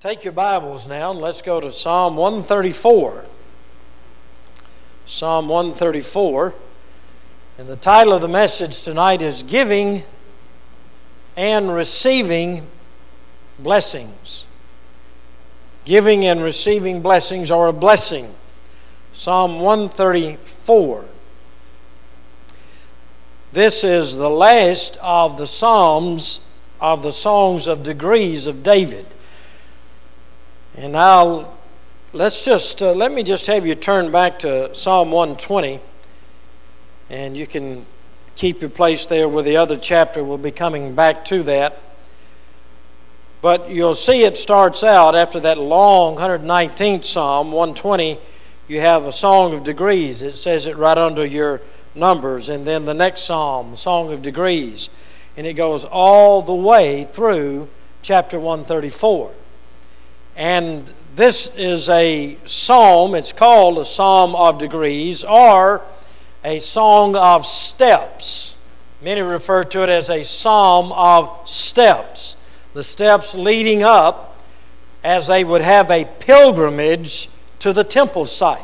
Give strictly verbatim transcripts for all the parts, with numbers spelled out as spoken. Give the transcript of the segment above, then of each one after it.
Take your Bibles now and let's go to Psalm one thirty-four. Psalm one thirty-four. And the title of the message tonight is Giving and Receiving Blessings. Giving and receiving blessings, or a blessing. Psalm one thirty-four. This is the last of the Psalms of the songs of degrees of David. And now, let's just, uh, let me just have you turn back to Psalm one twenty. And you can keep your place there with the other chapter. We'll be coming back to that. But you'll see it starts out after that long one hundred nineteenth Psalm, one twenty, you have a song of degrees. It says it right under your numbers. And then the next Psalm, Song of Degrees. And it goes all the way through chapter one thirty-four. And this is a psalm. It's called a Psalm of Degrees, or a song of steps. Many refer to it as a psalm of steps. The steps leading up as they would have a pilgrimage to the temple site.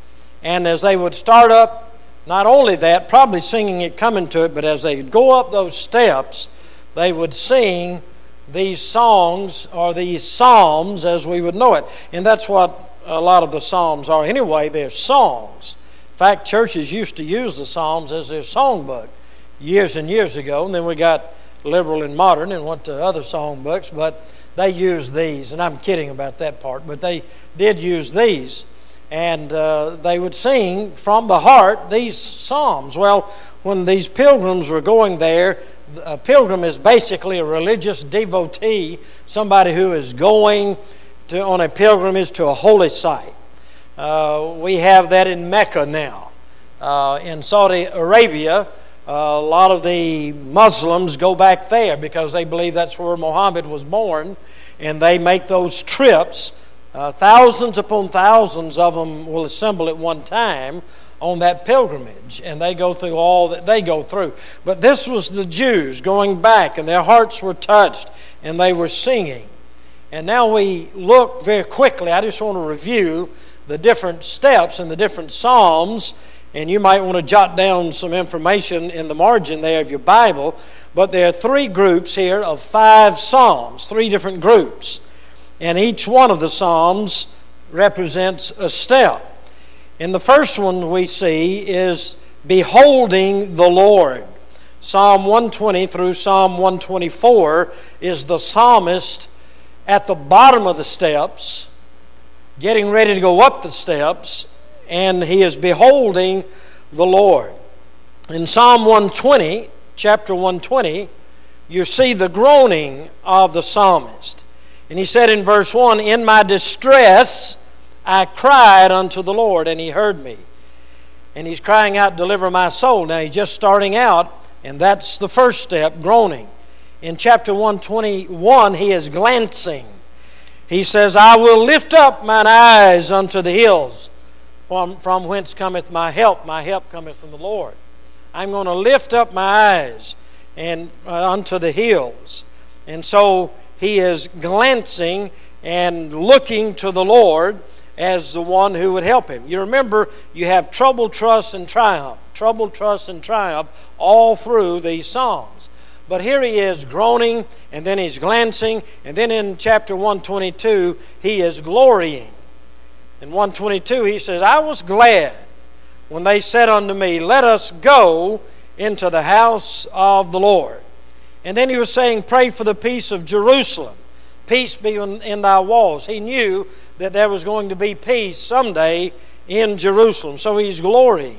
And as they would start up, not only that, probably singing it coming to it, but as they go up those steps, they would sing these songs or these psalms as we would know it. And that's what a lot of the psalms are. Anyway, they're songs. In fact, churches used to use the psalms as their songbook years and years ago. And then we got liberal and modern and went to other songbooks, but they used these. And I'm kidding about that part, but they did use these. And uh, they would sing from the heart these psalms. Well, when these pilgrims were going there, a pilgrim is basically a religious devotee, somebody who is going to, on a pilgrimage to a holy site. Uh, we have that in Mecca now. Uh, in Saudi Arabia, uh, a lot of the Muslims go back there because they believe that's where Muhammad was born, and they make those trips. Uh, thousands upon thousands of them will assemble at one time on that pilgrimage, and they go through all that they go through. But this was the Jews going back, and their hearts were touched, and they were singing. And now we look very quickly. I just want to review the different steps and the different psalms, and you might want to jot down some information in the margin there of your Bible. But there are three groups here of five psalms, three different groups. And each one of the psalms represents a step. And the first one we see is beholding the Lord. Psalm one twenty through Psalm one twenty-four is the psalmist at the bottom of the steps, getting ready to go up the steps, and he is beholding the Lord. In Psalm one twenty, chapter one twenty, you see the groaning of the psalmist. And he said in verse one, "In my distress I cried unto the Lord, and He heard me." And he's crying out, "Deliver my soul." Now he's just starting out, and that's the first step, groaning. In chapter one twenty-one, he is glancing. He says, "I will lift up mine eyes unto the hills, from, from whence cometh my help. My help cometh from the Lord." I'm going to lift up my eyes and uh, unto the hills. And so he is glancing and looking to the Lord as the one who would help him. You remember, you have trouble, trust, and triumph. Trouble, trust, and triumph all through these psalms. But here he is groaning, and then he's glancing, and then in chapter one twenty-two, he is glorying. In one twenty-two, he says, "I was glad when they said unto me, Let us go into the house of the Lord." And then he was saying, "Pray for the peace of Jerusalem. Peace be in, in thy walls." He knew that there was going to be peace someday in Jerusalem. So he's glorying.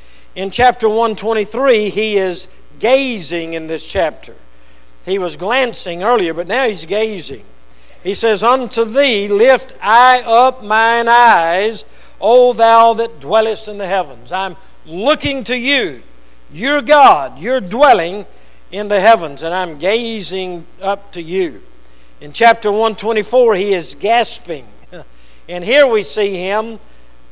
In chapter one twenty-three, he is gazing in this chapter. He was glancing earlier, but now he's gazing. He says, "Unto thee lift I up mine eyes, O thou that dwellest in the heavens." I'm looking to you. You're God. You're dwelling in the heavens, and I'm gazing up to you. In chapter one twenty-four, he is gasping. And here we see him,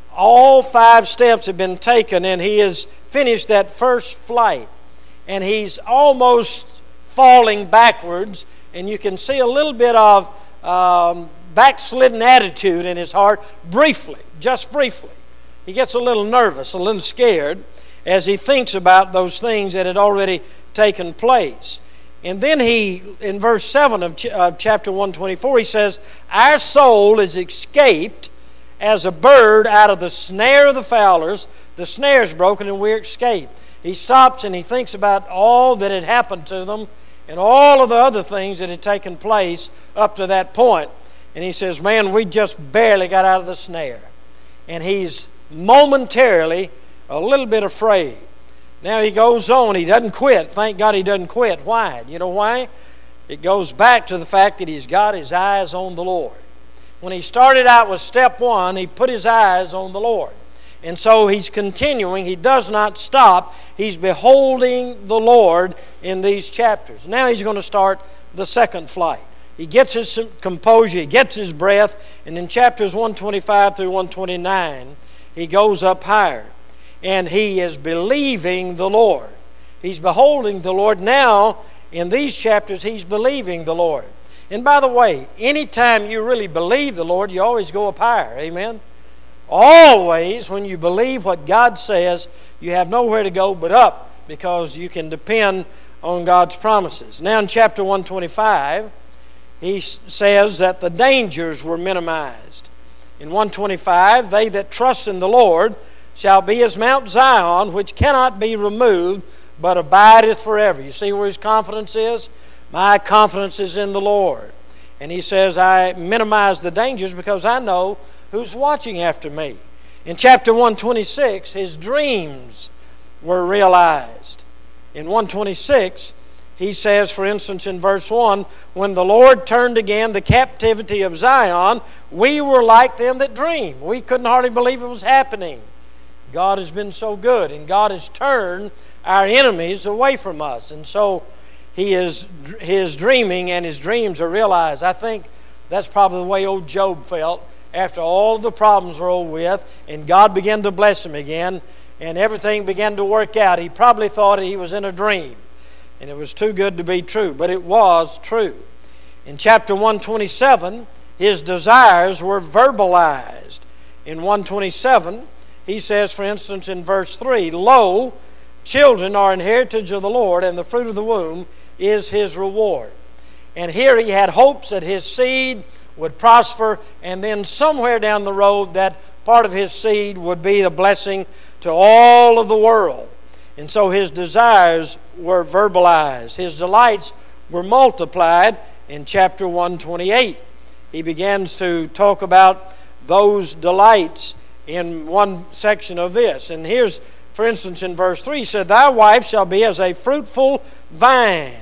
all five steps have been taken, and he has finished that first flight. And he's almost falling backwards, and you can see a little bit of um, backslidden attitude in his heart briefly, just briefly. He gets a little nervous, a little scared as he thinks about those things that had already taken place. And then he, in verse seven of, ch- of chapter one twenty-four, he says, our soul is escaped as a bird out of the snare of the fowlers. The snare is broken and we're escaped. He stops and he thinks about all that had happened to them and all of the other things that had taken place up to that point. And he says, man, we just barely got out of the snare. And he's momentarily a little bit afraid. Now he goes on. He doesn't quit. Thank God he doesn't quit. Why? You know why? It goes back to the fact that he's got his eyes on the Lord. When he started out with step one, he put his eyes on the Lord. And so he's continuing. He does not stop. He's beholding the Lord in these chapters. Now he's going to start the second flight. He gets his composure, he gets his breath, and in chapters one twenty-five through one twenty-nine, he goes up higher. And he is believing the Lord. He's beholding the Lord. Now, in these chapters, he's believing the Lord. And by the way, anytime you really believe the Lord, you always go up higher. Amen? Always, when you believe what God says, you have nowhere to go but up, because you can depend on God's promises. Now, in chapter one twenty-five, he says that the dangers were minimized. In one twenty-five, they that trust in the Lord shall be as Mount Zion, which cannot be removed, but abideth forever. You see where his confidence is? My confidence is in the Lord. And he says, I minimize the dangers because I know who's watching after me. In chapter one twenty-six, his dreams were realized. In one twenty-six, he says, for instance, in verse one, when the Lord turned again the captivity of Zion, we were like them that dream. We couldn't hardly believe it was happening. God has been so good, and God has turned our enemies away from us. And so he is his dreaming and his dreams are realized. I think that's probably the way old Job felt after all the problems were over with, and God began to bless him again, and everything began to work out. He probably thought he was in a dream, and it was too good to be true, but it was true. In chapter one twenty-seven, his desires were verbalized. In one twenty-seven, he says, for instance, in verse three, lo, children are an heritage of the Lord, and the fruit of the womb is his reward. And here he had hopes that his seed would prosper, and then somewhere down the road that part of his seed would be a blessing to all of the world. And so his desires were verbalized. His delights were multiplied. In chapter one twenty-eight, he begins to talk about those delights in one section of this. And here's, for instance, in verse three, he said, thy wife shall be as a fruitful vine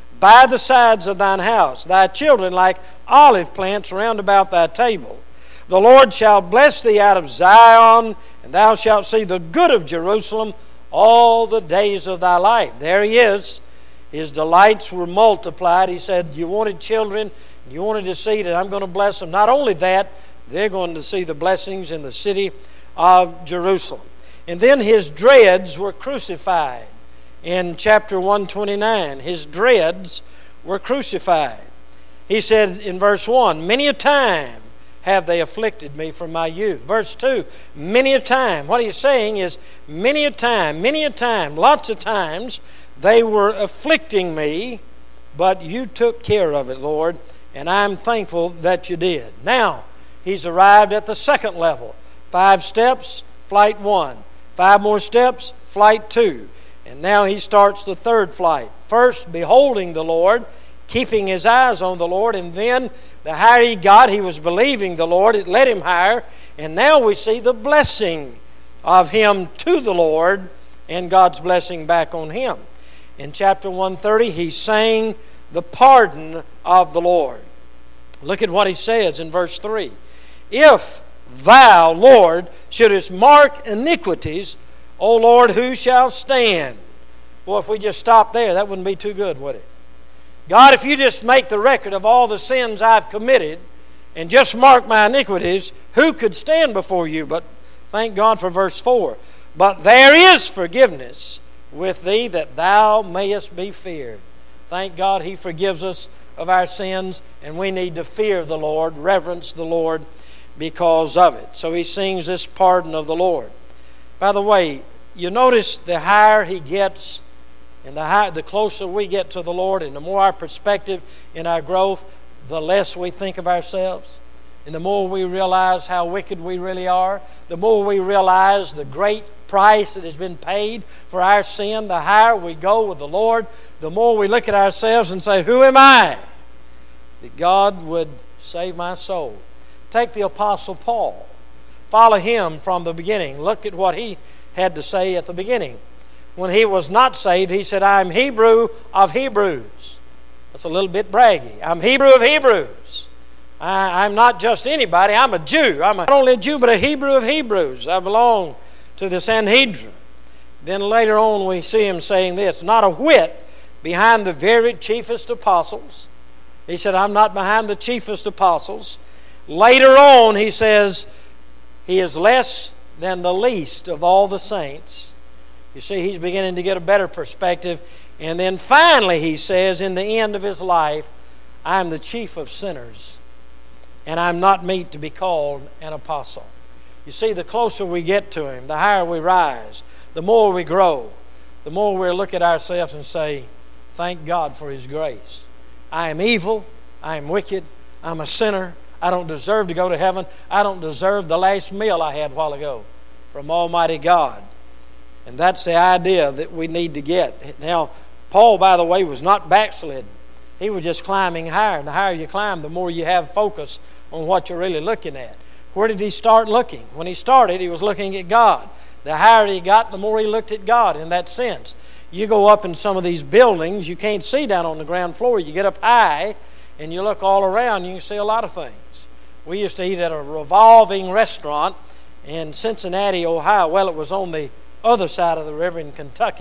by the sides of thine house, thy children like olive plants round about thy table. The Lord shall bless thee out of Zion, and thou shalt see the good of Jerusalem all the days of thy life. There he is. His delights were multiplied. He said, you wanted children, you wanted to see that I'm going to bless them. Not only that, they're going to see the blessings in the city of Jerusalem. And then his dreads were crucified. In chapter one twenty-nine, his dreads were crucified. He said in verse one, many a time have they afflicted me from my youth. Verse two, many a time. What he's saying is many a time, many a time, lots of times they were afflicting me, but you took care of it, Lord, and I'm thankful that you did. Now, he's arrived at the second level. Five steps, flight one. Five more steps, flight two. And now he starts the third flight. First, beholding the Lord, keeping his eyes on the Lord, and then the higher he got, he was believing the Lord. It led him higher. And now we see the blessing of him to the Lord and God's blessing back on him. In chapter one thirty, he sang the pardon of the Lord. Look at what he says in verse three. If thou, Lord, shouldest mark iniquities, O Lord, who shall stand? Well, if we just stop there, that wouldn't be too good, would it? God, if you just make the record of all the sins I've committed and just mark my iniquities, who could stand before you? But thank God for verse four. But there is forgiveness with thee that thou mayest be feared. Thank God he forgives us of our sins, and we need to fear the Lord, reverence the Lord because of it. So he sings this pardon of the Lord. By the way, you notice the higher he gets, and the higher, the closer we get to the Lord, and the more our perspective in our growth, the less we think of ourselves. And the more we realize how wicked we really are, the more we realize the great price that has been paid for our sin, the higher we go with the Lord, the more we look at ourselves and say, who am I that God would save my soul? Take the Apostle Paul. Follow him from the beginning. Look at what he had to say at the beginning. When he was not saved, he said, I am Hebrew of Hebrews. That's a little bit braggy. I'm Hebrew of Hebrews. I, I'm not just anybody. I'm a Jew. I'm a, not only a Jew, but a Hebrew of Hebrews. I belong to the Sanhedrin. Then later on we see him saying this, not a whit behind the very chiefest apostles. He said, I'm not behind the chiefest apostles. Later on he says, he is less than the least of all the saints. You see, he's beginning to get a better perspective. And then finally he says, in the end of his life, I am the chief of sinners, and I'm not meet to be called an apostle. You see, the closer we get to him, the higher we rise, the more we grow, the more we look at ourselves and say, thank God for his grace. I am evil, I am wicked, I'm a sinner, I don't deserve to go to heaven, I don't deserve the last meal I had a while ago from Almighty God. And that's the idea that we need to get. Now, Paul, by the way, was not backslidden. He was just climbing higher. And the higher you climb, the more you have focus on what you're really looking at. Where did he start looking? When he started, he was looking at God. The higher he got, the more he looked at God in that sense. You go up in some of these buildings, you can't see down on the ground floor. You get up high and you look all around, you can see a lot of things. We used to eat at a revolving restaurant in Cincinnati, Ohio. Well, it was on the other side of the river in Kentucky.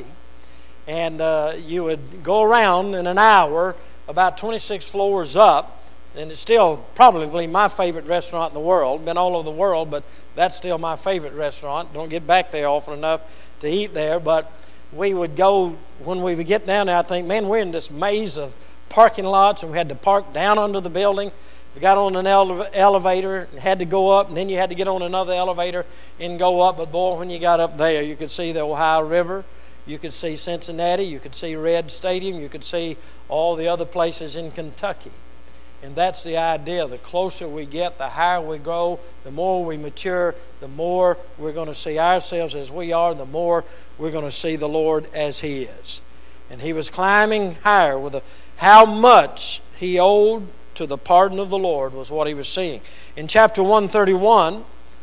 And uh, you would go around in an hour about twenty-six floors up, and it's still probably my favorite restaurant in the world. Been all over the world, but that's still my favorite restaurant. Don't get back there often enough to eat there, but we would go, when we would get down there, I think, man, we're in this maze of parking lots, and we had to park down under the building. We got on an ele- elevator and had to go up, and then you had to get on another elevator and go up. But boy, when you got up there, you could see the Ohio River, you could see Cincinnati, you could see Red Stadium, you could see all the other places in Kentucky. And that's the idea. The closer we get, the higher we grow, the more we mature, the more we're going to see ourselves as we are, the more we're going to see the Lord as he is. And he was climbing higher with a, how much he owed to the pardon of the Lord was what he was seeing. In chapter one thirty-one,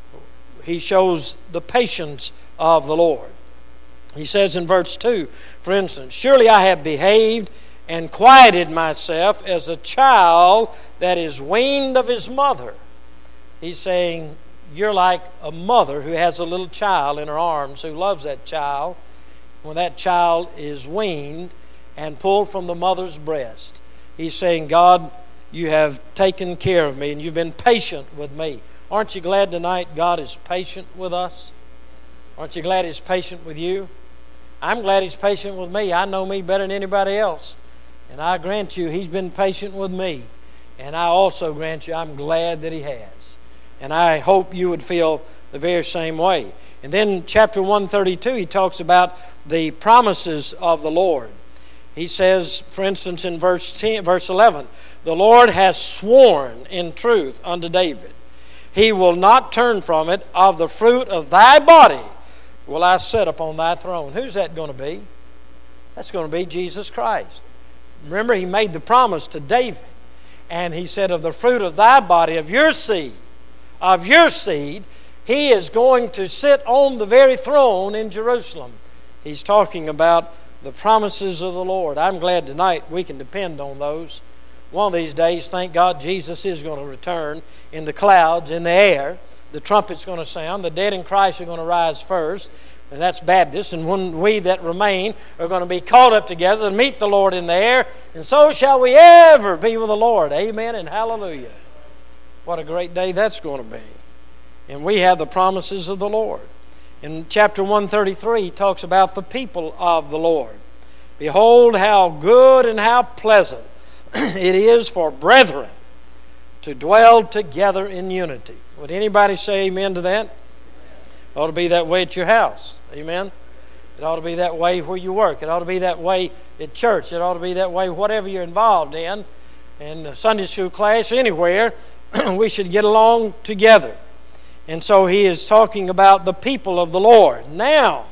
he shows the patience of the Lord. He says in verse two, for instance, surely I have behaved and quieted myself as a child that is weaned of his mother. He's saying, you're like a mother who has a little child in her arms, who loves that child. When that child is weaned and pulled from the mother's breast, he's saying, God, you have taken care of me, and you've been patient with me. Aren't you glad tonight God is patient with us? Aren't you glad he's patient with you? I'm glad he's patient with me. I know me better than anybody else. And I grant you, he's been patient with me. And I also grant you, I'm glad that he has. And I hope you would feel the very same way. And then chapter one thirty-two, he talks about the promises of the Lord. He says, for instance, in verse ten, verse eleven, the Lord has sworn in truth unto David, he will not turn from it. Of the fruit of thy body will I set upon thy throne. Who's that going to be? That's going to be Jesus Christ. Remember, he made the promise to David, and he said, of the fruit of thy body, of your seed, of your seed, he is going to sit on the very throne in Jerusalem. He's talking about the promises of the Lord. I'm glad tonight we can depend on those. One of these days, thank God, Jesus is going to return in the clouds, in the air. The trumpet's going to sound. The dead in Christ are going to rise first. And that's Baptists. And when we that remain are going to be caught up together and meet the Lord in the air, and so shall we ever be with the Lord. Amen and hallelujah. What a great day that's going to be. And we have the promises of the Lord. In chapter one thirty-three, he talks about the people of the Lord. Behold how good and how pleasant it is for brethren to dwell together in unity. Would anybody say amen to that? It ought to be that way at your house. Amen? It ought to be that way where you work. It ought to be that way at church. It ought to be that way whatever you're involved in. In the Sunday school class, anywhere, we should get along together. And so he is talking about the people of the Lord. Now,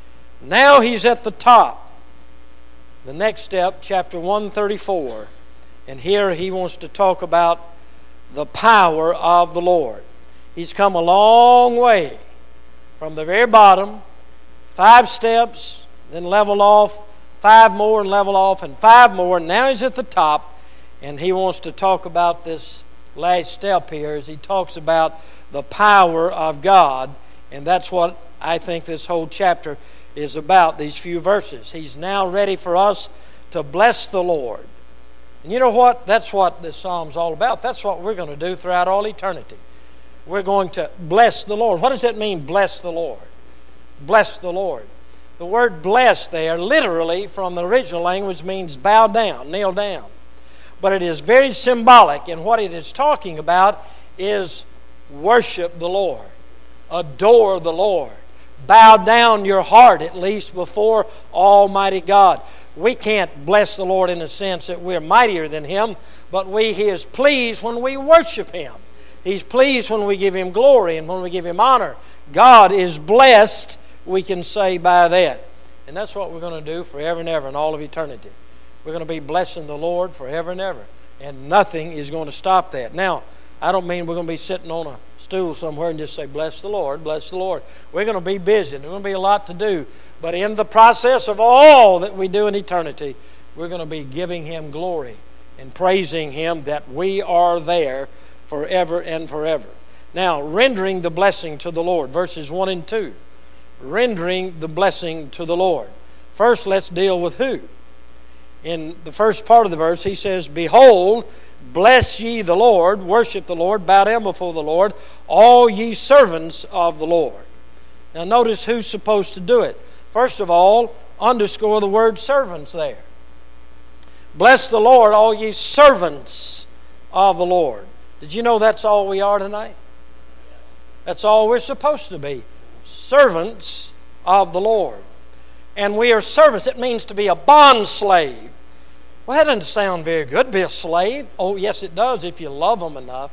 now he's at the top. The next step, chapter one thirty-four. And here he wants to talk about the power of the Lord. He's come a long way from the very bottom, five steps, then level off, five more and level off, and five more. And now he's at the top, and he wants to talk about this last step here as he talks about the power of God. And that's what I think this whole chapter is about, these few verses. He's now ready for us to bless the Lord. And you know what? That's what this psalm's all about. That's what we're going to do throughout all eternity. We're going to bless the Lord. What does that mean, bless the Lord? Bless the Lord. The word bless there, literally from the original language, means bow down, kneel down. But it is very symbolic, and what it is talking about is worship the Lord, adore the Lord, bow down your heart at least before Almighty God. We can't bless the Lord in the sense that we're mightier than Him, but we He is pleased when we worship Him. He's pleased when we give Him glory and when we give Him honor. God is blessed, we can say, by that. And that's what we're going to do forever and ever in all of eternity. We're going to be blessing the Lord forever and ever. And nothing is going to stop that. Now, I don't mean we're going to be sitting on a stool somewhere and just say, bless the Lord, bless the Lord. We're going to be busy. There's going to be a lot to do. But in the process of all that we do in eternity, we're going to be giving Him glory and praising Him that we are there forever and forever. Now, rendering the blessing to the Lord, verses one and two. Rendering the blessing to the Lord. First, let's deal with who. In the first part of the verse, he says, behold, bless ye the Lord, worship the Lord, bow down before the Lord, all ye servants of the Lord. Now notice who's supposed to do it. First of all, underscore the word servants there. Bless the Lord, all ye servants of the Lord. Did you know that's all we are tonight? That's all we're supposed to be. Servants of the Lord. And we are servants. It means to be a bond slave. Well, that doesn't sound very good, be a slave. Oh, yes, it does if you love them enough.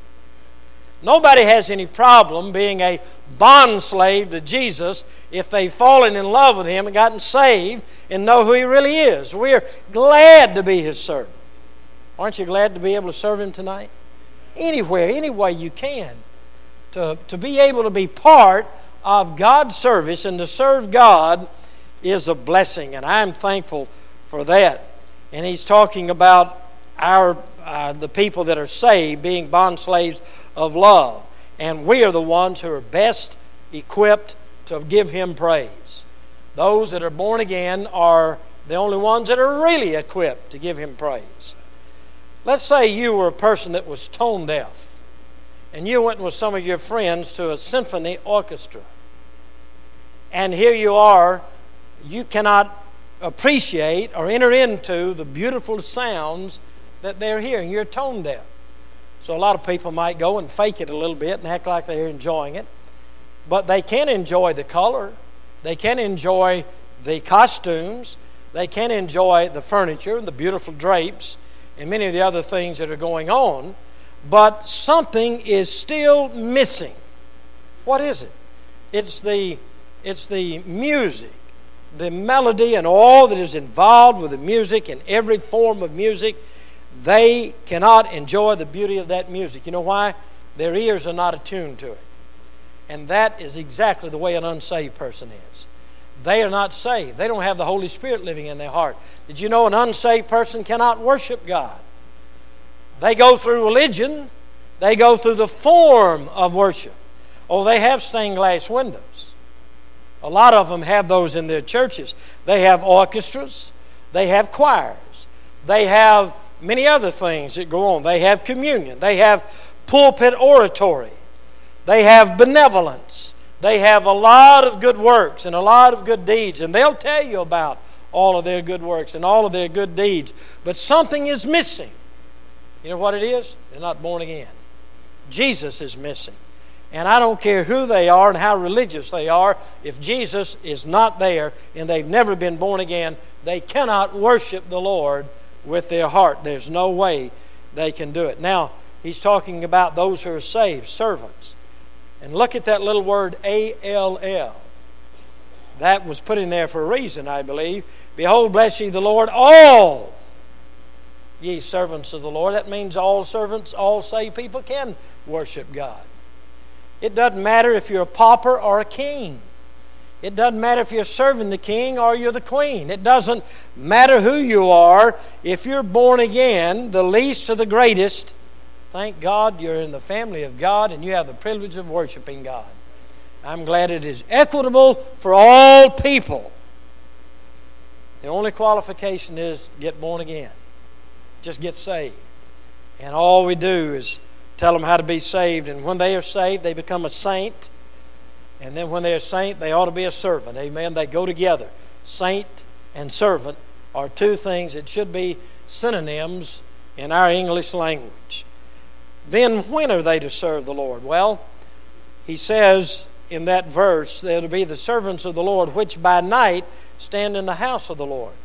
Nobody has any problem being a bond slave to Jesus if they've fallen in love with Him and gotten saved and know who He really is. We're glad to be His servant. Aren't you glad to be able to serve Him tonight? Anywhere, any way you can. To, to be able to be part of God's service and to serve God is a blessing, and I'm thankful for that. And he's talking about our uh, the people that are saved being bond slaves of love. And we are the ones who are best equipped to give Him praise. Those that are born again are the only ones that are really equipped to give Him praise. Let's say you were a person that was tone deaf, and you went with some of your friends to a symphony orchestra. And here you are, you cannot appreciate or enter into the beautiful sounds that they're hearing. You're tone deaf. So a lot of people might go and fake it a little bit and act like they're enjoying it. But they can enjoy the color. They can enjoy the costumes. They can enjoy the furniture and the beautiful drapes and many of the other things that are going on. But something is still missing. What is it? It's the, it's the music. The melody and all that is involved with the music and every form of music, they cannot enjoy the beauty of that music. You know why? Their ears are not attuned to it. And that is exactly the way an unsaved person is. They are not saved. They don't have the Holy Spirit living in their heart. Did you know an unsaved person cannot worship God? They go through religion. They go through the form of worship. Oh, they have stained glass windows. A lot of them have those in their churches. They have orchestras. They have choirs. They have many other things that go on. They have communion. They have pulpit oratory. They have benevolence. They have a lot of good works and a lot of good deeds. And they'll tell you about all of their good works and all of their good deeds. But something is missing. You know what it is? They're not born again. Jesus is missing. And I don't care who they are and how religious they are, if Jesus is not there and they've never been born again, they cannot worship the Lord with their heart. There's no way they can do it. Now, he's talking about those who are saved, servants. And look at that little word A L L. That was put in there for a reason, I believe. Behold, bless ye the Lord, all ye servants of the Lord. That means all servants, all saved people can worship God. It doesn't matter if you're a pauper or a king. It doesn't matter if you're serving the king or you're the queen. It doesn't matter who you are. If you're born again, the least or the greatest, thank God you're in the family of God and you have the privilege of worshiping God. I'm glad it is equitable for all people. The only qualification is get born again. Just get saved. And all we do is tell them how to be saved. And when they are saved, they become a saint. And then when they're a saint, they ought to be a servant. Amen. They go together. Saint and servant are two things that should be synonyms in our English language. Then when are they to serve the Lord? Well, he says in that verse, they're to be the servants of the Lord, which by night stand in the house of the Lord.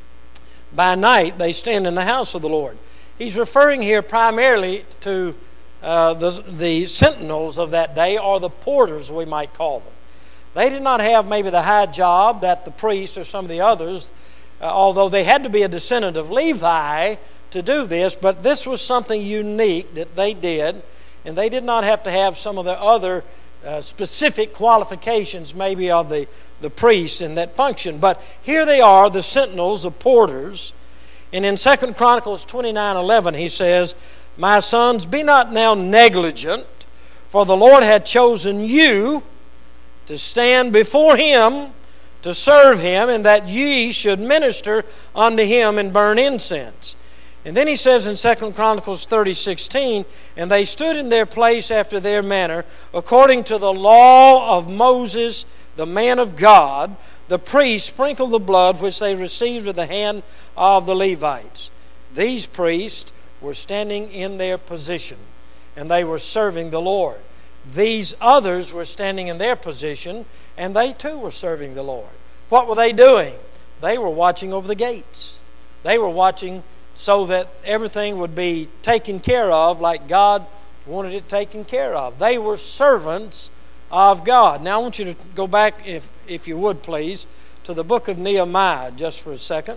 By night they stand in the house of the Lord. He's referring here primarily to uh, the, the sentinels of that day, or the porters, we might call them. They did not have maybe the high job that the priests or some of the others, uh, although they had to be a descendant of Levi to do this, but this was something unique that they did, and they did not have to have some of the other uh, specific qualifications maybe of the, the priests in that function. But here they are, the sentinels, the porters. And in Second Chronicles twenty-nine eleven, he says, My sons, be not now negligent, for the Lord hath chosen you to stand before Him, to serve Him, and that ye should minister unto Him and burn incense. And then he says in Second Chronicles thirty sixteen, And they stood in their place after their manner, according to the law of Moses, the man of God. The priests sprinkled the blood which they received with the hand of the Levites. These priests were standing in their position, and they were serving the Lord. These others were standing in their position, and they too were serving the Lord. What were they doing? They were watching over the gates. They were watching so that everything would be taken care of like God wanted it taken care of. They were servants of God. Now I want you to go back, if, if you would please, to the book of Nehemiah just for a second.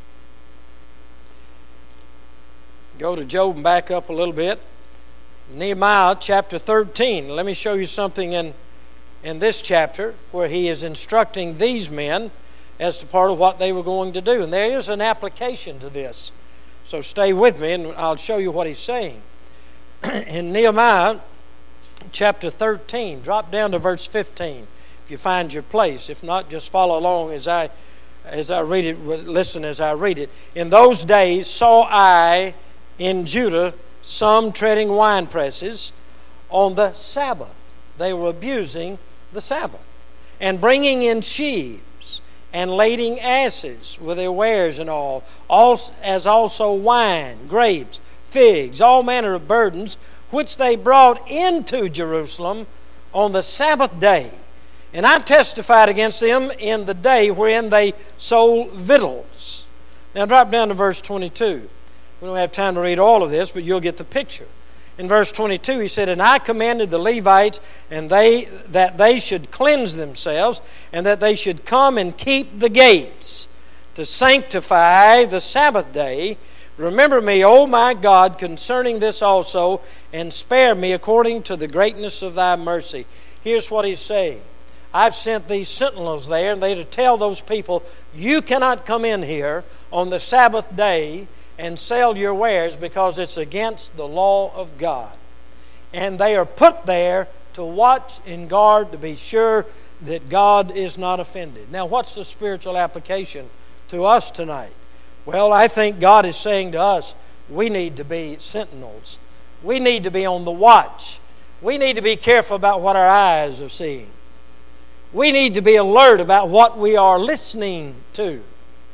Go to Job and back up a little bit. Nehemiah chapter thirteen. Let me show you something in, in this chapter where he is instructing these men as to part of what they were going to do. And there is an application to this. So stay with me and I'll show you what he's saying. In Nehemiah chapter thirteen, drop down to verse fifteen if you find your place. If not, just follow along as I as I read it, listen as I read it. In those days saw I in Judah some treading wine presses on the Sabbath. They were abusing the Sabbath. And bringing in sheaves and lading asses with their wares and all, as also wine, grapes, figs, all manner of burdens, which they brought into Jerusalem on the Sabbath day. And I testified against them in the day wherein they sold victuals. Now drop down to verse twenty-two. We don't have time to read all of this, but you'll get the picture. In verse twenty-two, he said, And I commanded the Levites and they that they should cleanse themselves, and that they should come and keep the gates, to sanctify the Sabbath day. Remember me, O my God, concerning this also, and spare me according to the greatness of thy mercy. Here's what he's saying. I've sent these sentinels there, and they're to tell those people, you cannot come in here on the Sabbath day and sell your wares because it's against the law of God. And they are put there to watch and guard to be sure that God is not offended. Now, what's the spiritual application to us tonight? Well, I think God is saying to us, we need to be sentinels. We need to be on the watch. We need to be careful about what our eyes are seeing. We need to be alert about what we are listening to.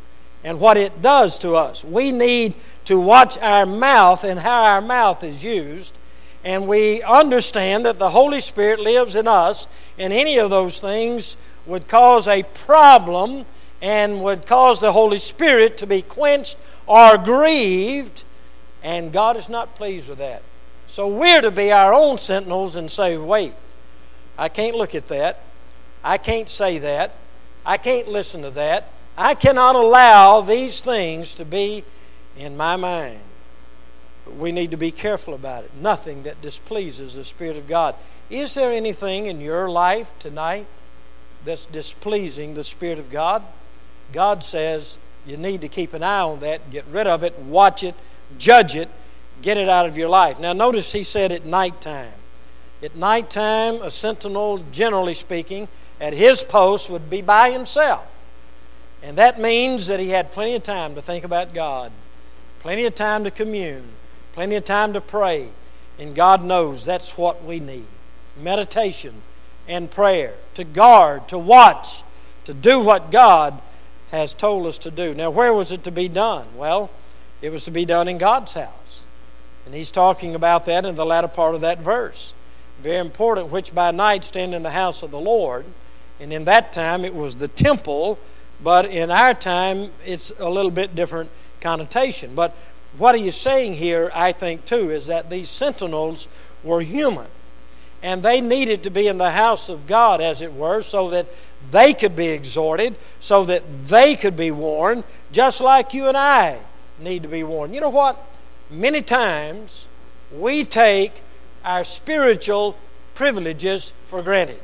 and what it does to us. We need to watch our mouth and how our mouth is used, and we understand that the Holy Spirit lives in us, and any of those things would cause a problem and would cause the Holy Spirit to be quenched or grieved, and God is not pleased with that. So we're to be our own sentinels and say, wait, I can't look at that. I can't say that. I can't listen to that. I cannot allow these things to be in my mind. But we need to be careful about it. Nothing that displeases the Spirit of God. Is there anything in your life tonight that's displeasing the Spirit of God? God says you need to keep an eye on that, get rid of it, watch it, judge it, get it out of your life. Now notice he said at nighttime. At nighttime, a sentinel, generally speaking, at his post would be by himself. And that means that he had plenty of time to think about God, plenty of time to commune, plenty of time to pray. And God knows that's what we need. Meditation and prayer, to guard, to watch, to do what God has told us to do. Now, where was it to be done? Well, it was to be done in God's house. And he's talking about that in the latter part of that verse. Very important, which by night stand in the house of the Lord. And in that time it was the temple, but in our time it's a little bit different connotation. But what he is saying here, I think too, is that these sentinels were human. And they needed to be in the house of God, as it were, so that they could be exhorted, so that they could be warned, just like you and I need to be warned. You know what? Many times we take our spiritual privileges for granted.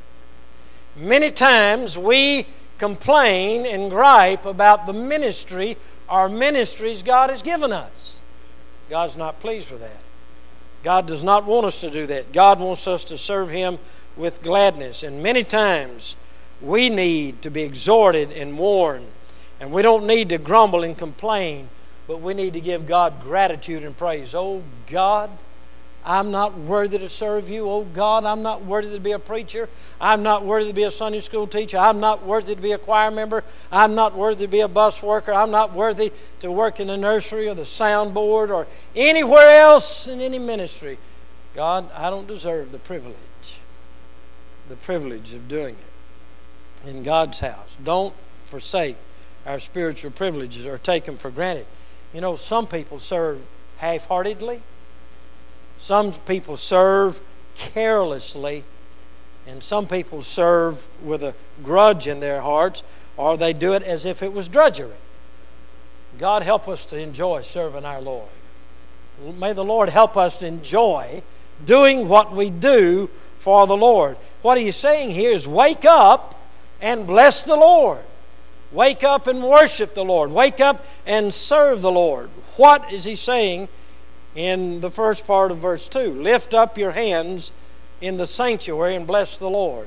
Many times we complain and gripe about the ministry or ministries God has given us. God's not pleased with that. God does not want us to do that. God wants us to serve Him with gladness. And many times we need to be exhorted and warned. And we don't need to grumble and complain, but we need to give God gratitude and praise. Oh God, I'm not worthy to serve you. Oh God, I'm not worthy to be a preacher. I'm not worthy to be a Sunday school teacher. I'm not worthy to be a choir member. I'm not worthy to be a bus worker. I'm not worthy to work in the nursery or the soundboard or anywhere else in any ministry. God, I don't deserve the privilege, the privilege of doing it in God's house. Don't forsake our spiritual privileges or take them for granted. You know, some people serve half-heartedly. Some people serve carelessly, and some people serve with a grudge in their hearts, or they do it as if it was drudgery. God help us to enjoy serving our Lord. May the Lord help us to enjoy doing what we do for the Lord. What He's saying here is wake up and bless the Lord. Wake up and worship the Lord. Wake up and serve the Lord. What is He saying in the first part of verse two? Lift up your hands in the sanctuary and bless the Lord.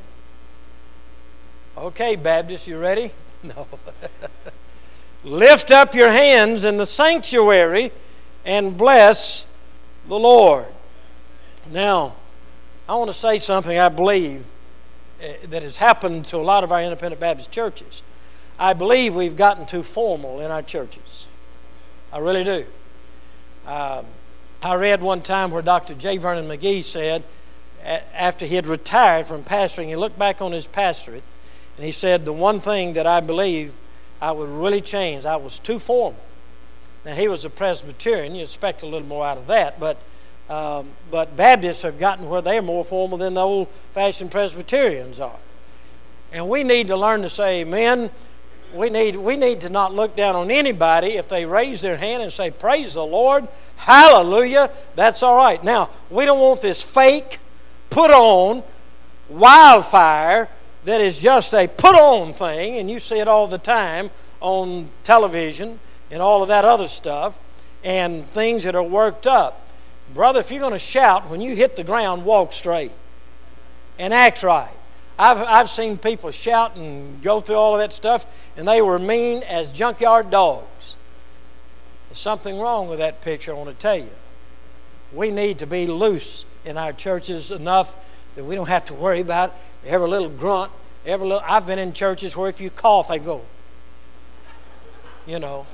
Okay, Baptist, you ready? No. Lift up your hands in the sanctuary and bless the Lord. Now, I want to say something I believe that has happened to a lot of our independent Baptist churches. I believe we've gotten too formal in our churches. I really do. Um, I read one time where Doctor J. Vernon McGee said, after he had retired from pastoring, he looked back on his pastorate, and he said, the one thing that I believe I would really change, I was too formal. Now, he was a Presbyterian. You expect a little more out of that, but um, but Baptists have gotten where they're more formal than the old-fashioned Presbyterians are. And we need to learn to say, men, we need, we need to not look down on anybody if they raise their hand and say, praise the Lord, hallelujah, that's all right. Now, we don't want this fake, put-on wildfire that is just a put-on thing, and you see it all the time on television and all of that other stuff, and things that are worked up. Brother, if you're going to shout, when you hit the ground, walk straight and act right. I've, I've seen people shout and go through all of that stuff, and they were mean as junkyard dogs. There's something wrong with that picture, I want to tell you. We need to be loose in our churches enough that we don't have to worry about every little grunt, every little... I've been in churches where if you cough, they go. You know.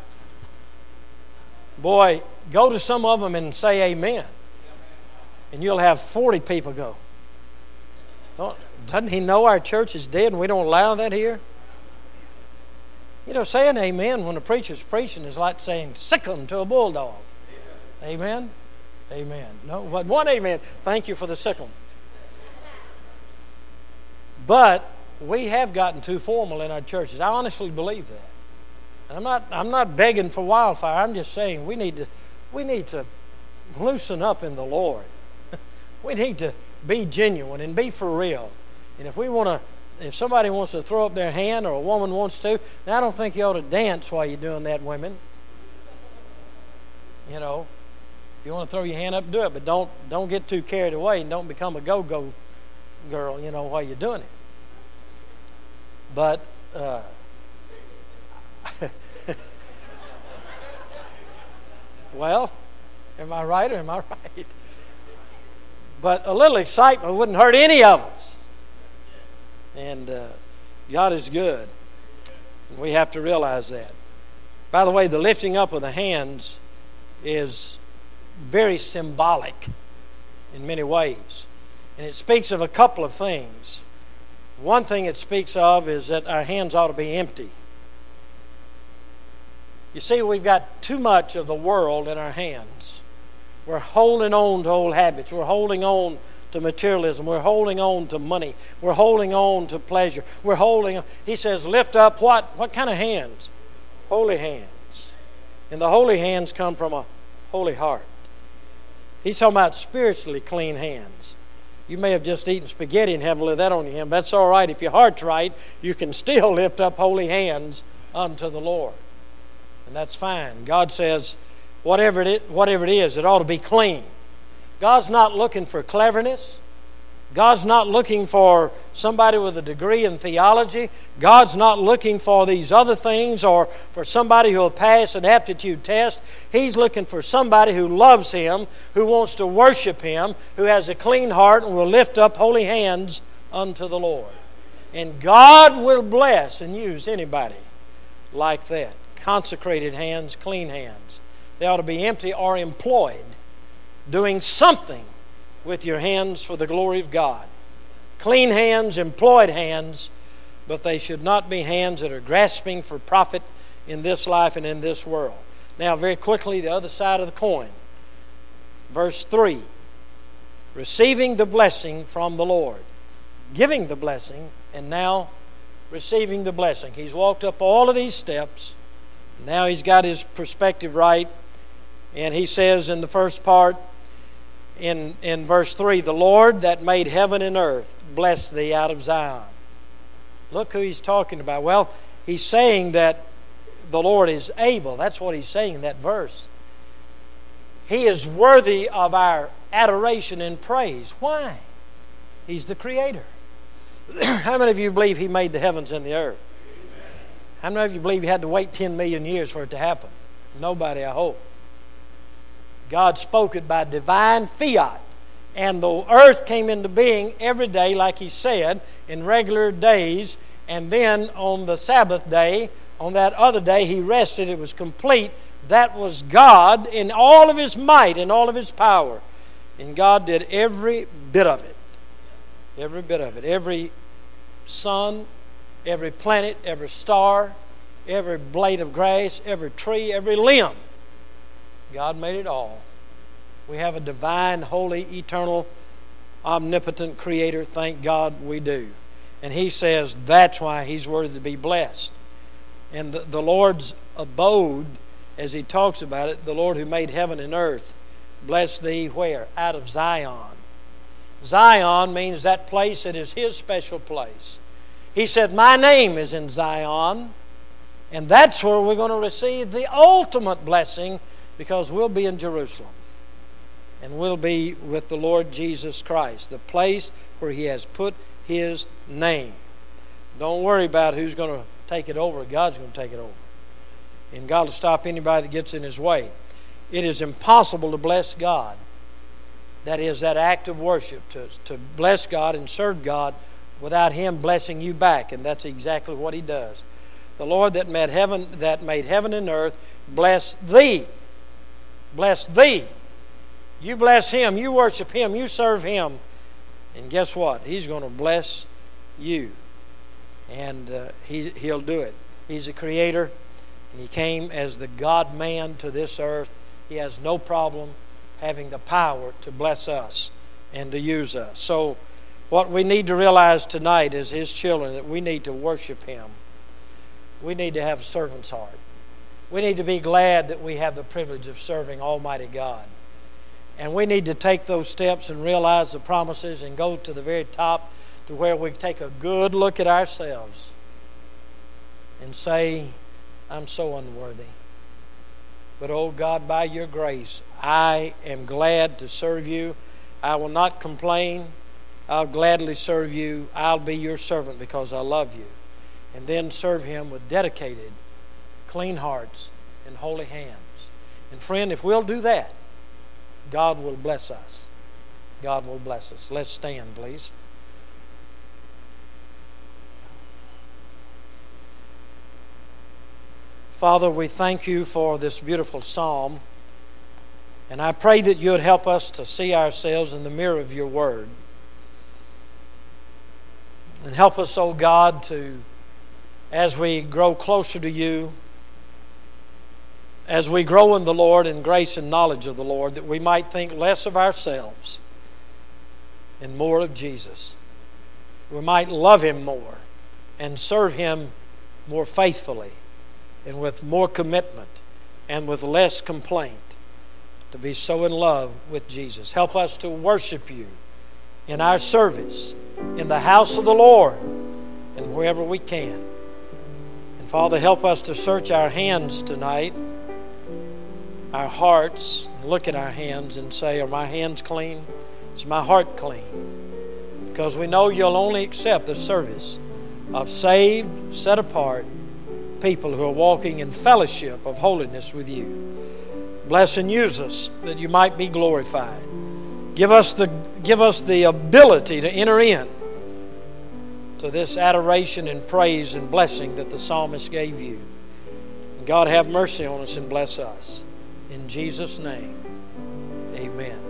Boy, go to some of them and say amen. And you'll have forty people go. Oh, doesn't he know our church is dead and we don't allow that here? You know, saying amen when the preacher's preaching is like saying sickle him to a bulldog. Amen? Amen. No, but one amen. Thank you for the sickle. But we have gotten too formal in our churches. I honestly believe that. And I'm not I'm not begging for wildfire. I'm just saying we need to we need to loosen up in the Lord. We need to be genuine and be for real. And if we want to, if somebody wants to throw up their hand or a woman wants to, then I don't think you ought to dance while you're doing that, women. You know, if you want to throw your hand up, do it, but don't don't get too carried away and don't become a go-go girl, you know, while you're doing it. But uh, well, am I right or am I right? But a little excitement wouldn't hurt any of us. And uh, God is good. And we have to realize that. By the way, the lifting up of the hands is very symbolic in many ways. And it speaks of a couple of things. One thing it speaks of is that our hands ought to be empty. You see, we've got too much of the world in our hands. We're holding on to old habits. We're holding on to materialism. We're holding on to money. We're holding on to pleasure. We're holding on. He says, lift up what? What kind of hands? Holy hands. And the holy hands come from a holy heart. He's talking about spiritually clean hands. You may have just eaten spaghetti and have a little of that on your hand. But that's all right. If your heart's right, you can still lift up holy hands unto the Lord. And that's fine. God says, whatever it is, whatever it is, it ought to be clean. God's not looking for cleverness. God's not looking for somebody with a degree in theology. God's not looking for these other things or for somebody who will pass an aptitude test. He's looking for somebody who loves Him, who wants to worship Him, who has a clean heart and will lift up holy hands unto the Lord. And God will bless and use anybody like that. Consecrated hands, clean hands. They ought to be empty or employed, doing something with your hands for the glory of God. Clean hands, employed hands, but they should not be hands that are grasping for profit in this life and in this world. Now, very quickly, the other side of the coin. Verse three. Receiving the blessing from the Lord. Giving the blessing, and now receiving the blessing. He's walked up all of these steps. Now he's got his perspective right. And he says in the first part, in, in verse three, the Lord that made heaven and earth, bless thee out of Zion. Look who he's talking about. Well, he's saying that the Lord is able. That's what he's saying in that verse. He is worthy of our adoration and praise. Why? He's the Creator. How many of you believe He made the heavens and the earth? How many of you believe He had to wait ten million years for it to happen? Nobody, I hope. God spoke it by divine fiat. And the earth came into being every day, like He said, in regular days. And then on the Sabbath day, on that other day, He rested. It was complete. That was God in all of His might and all of His power. And God did every bit of it. Every bit of it. Every sun, every planet, every star, every blade of grass, every tree, every limb. God made it all. We have a divine, holy, eternal, omnipotent Creator. Thank God we do. And He says that's why He's worthy to be blessed. And the, the Lord's abode, as He talks about it, the Lord who made heaven and earth, bless thee where? Out of Zion. Zion means that place that is His special place. He said, my name is in Zion, and that's where we're going to receive the ultimate blessing, because we'll be in Jerusalem. And we'll be with the Lord Jesus Christ, the place where He has put His name. Don't worry about who's going to take it over. God's going to take it over. And God will stop anybody that gets in His way. It is impossible to bless God. That is, that act of worship, to, to bless God and serve God without Him blessing you back. And that's exactly what He does. The Lord that made heaven, that made heaven and earth, bless thee. Bless thee. You bless Him, you worship Him, you serve Him. And guess what? He's going to bless you. And uh, he, He'll do it. He's a creator, and He came as the God-man to this earth. He has no problem having the power to bless us and to use us. So what we need to realize tonight as His children, that we need to worship Him. We need to have a servant's heart. We need to be glad that we have the privilege of serving Almighty God. And we need to take those steps and realize the promises and go to the very top to where we take a good look at ourselves and say, I'm so unworthy. But, oh God, by your grace, I am glad to serve you. I will not complain. I'll gladly serve you. I'll be your servant because I love you. And then serve Him with dedicated, clean hearts and holy hands. And friend, if we'll do that, God will bless us. God will bless us. Let's stand, please. Father, we thank you for this beautiful psalm. And I pray that you would help us to see ourselves in the mirror of your word. And help us, oh God, to, as we grow closer to you, as we grow in the Lord in grace and knowledge of the Lord, that we might think less of ourselves and more of Jesus. We might love Him more and serve Him more faithfully and with more commitment and with less complaint, to be so in love with Jesus. Help us to worship you in our service, in the house of the Lord, and wherever we can. And Father, help us to search our hands tonight, our hearts, and look at our hands and say, are my hands clean? Is my heart clean? Because we know you'll only accept the service of saved, set apart people who are walking in fellowship of holiness with you. Bless and use us that you might be glorified. Give us the, give us the ability to enter in to this adoration and praise and blessing that the psalmist gave you. And God, have mercy on us and bless us. In Jesus' name, amen.